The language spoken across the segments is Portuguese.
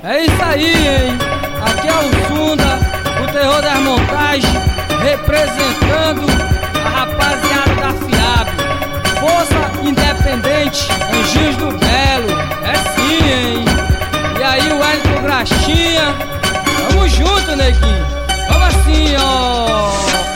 É isso aí, hein? Aqui é o Zunda, o terror das montagens, representando a rapaziada da FIAB. Força Independente, Anjinhos do Belo, é sim, hein? E aí o Hélio Graxinha, tamo junto, neguinho. Vamos assim, ó.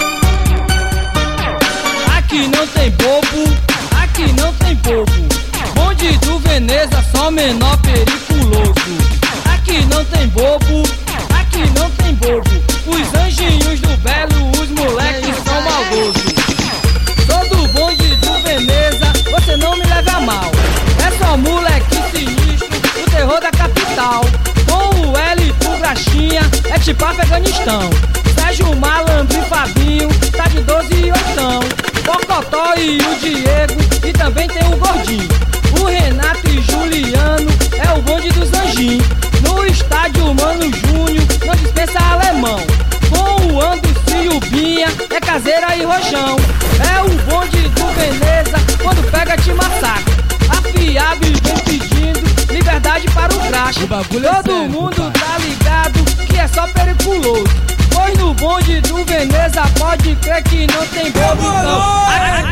Aqui não tem bobo, aqui não tem bobo. Bonde do Veneza, só menor periculoso. Aqui não tem bobo, aqui não tem bobo. Os anjinhos do Belo, os moleques são maldosos. Sou do bonde do Veneza, você não me leve a mal. É só moleque sinistro, o terror da capital. Com o L do Graxinha, é tipo Afeganistão. Sérgio Malandro e Fabinho, tá de 12 e 8. Bocotó e o Diego, e também tem o Gordinho. O Renato e Juliano, é o bonde dos anjinhos. No estádio Mano Júnior, não dispensa alemão. Com o Anderson e o Binha, é caseira e rojão. É o bonde do Veneza, quando pega te massacra. A FIAB vem pedindo liberdade para o Graxa. Todo mundo tá ligado que é só periculoso. Pois no bonde do Veneza pode crer que não tem bobo não.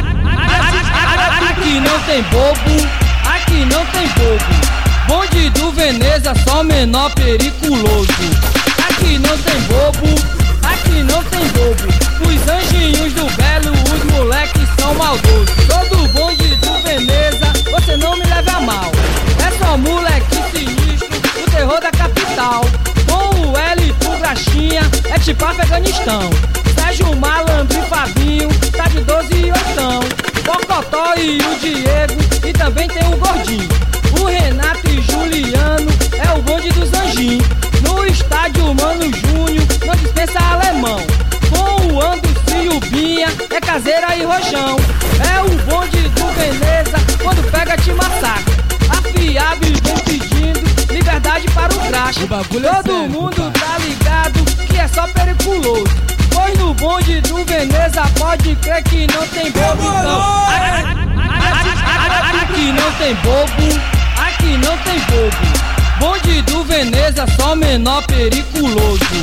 Aqui não tem bobo, aqui não tem bobo. Bonde do Veneza só menor periculoso. Aqui não tem bobo, aqui não tem bobo. Os anjinhos do Belo, os moleques são maldosos. Todo bonde do Veneza, você não me leve a mal. É só moleque sinistro, o terror da capital. Com o L do Graxinha, é tipo Afeganistão. Sérgio Malandro e Fabinho, tá de 12 e 8. Bocotó e o Diego, e também tem o Gordinho. O Renato e Juliano, é o bonde dos anjinhos. No estádio Mano Júnior, não dispensa alemão. Com o Anderson e o Binha, é caseira e rojão. É o bonde do Veneza, quando pega te massacra. A FIAB vem pedindo liberdade para o Graxa. Todo mundo tá ligado que é só periculoso. Pois no bonde do Veneza pode crer que não tem bobo não. Aqui não tem bobo, aqui não tem bobo. Bonde do Veneza só menor periculoso.